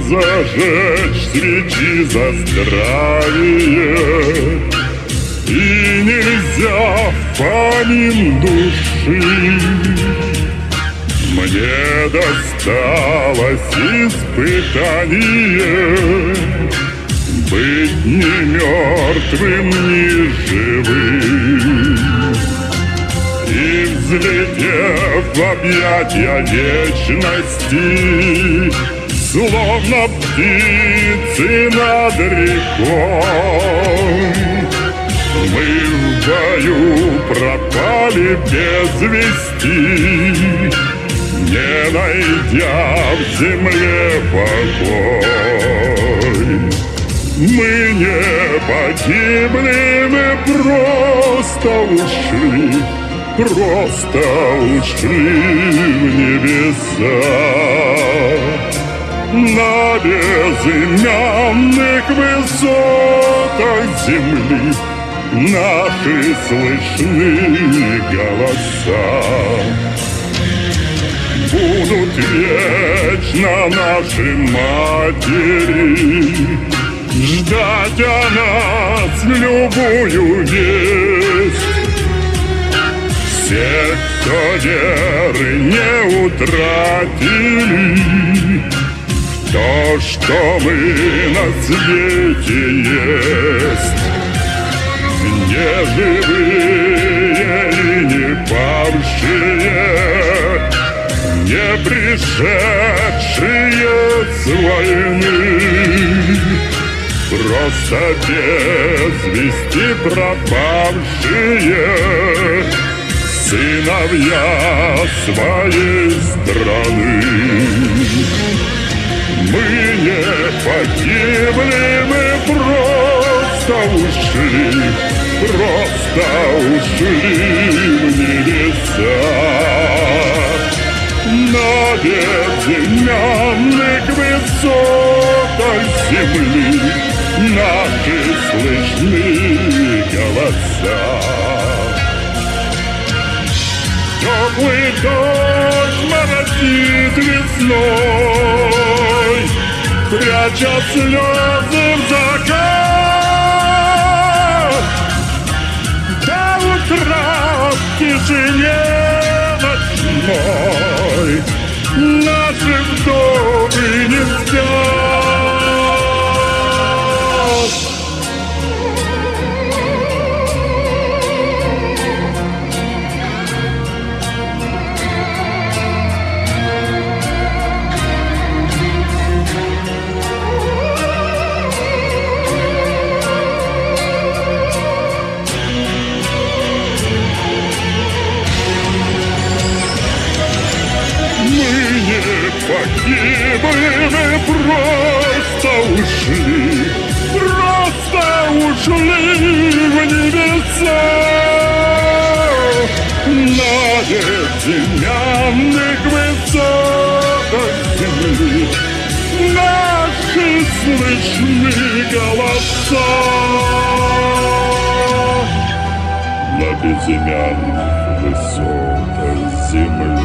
зажечь свечи за здравие, и нельзя помим души. Мне досталось испытание быть ни мертвым, ни живым. И взлетев в объятия вечности, словно птицы над рекой, мы в бою пропали без вести, не найдя в земле покой. Мы не погибли, мы просто ушли, просто ушли в небеса. На безымянных высотах земли наши слышны голоса. Будут вечно наши матери ждать о нас любую весть. Всех, кто веры не утратили, то, что мы на свете есть. Не живые и не павшие, не пришедшие с войны, просто без вести пропавшие сыновья своей страны. Мы не погибли, мы просто ушли, просто ушли в небеса. На безымянных высотах земли наши слышны голоса. Теплый дождь моросит весной, пряча слезы в закат. До утра в тишине ночной наши вдовы не спят. Погибли, мы просто ушли в небеса. На безымянных высотах земли наши слышны голоса. На безымянных высотах земли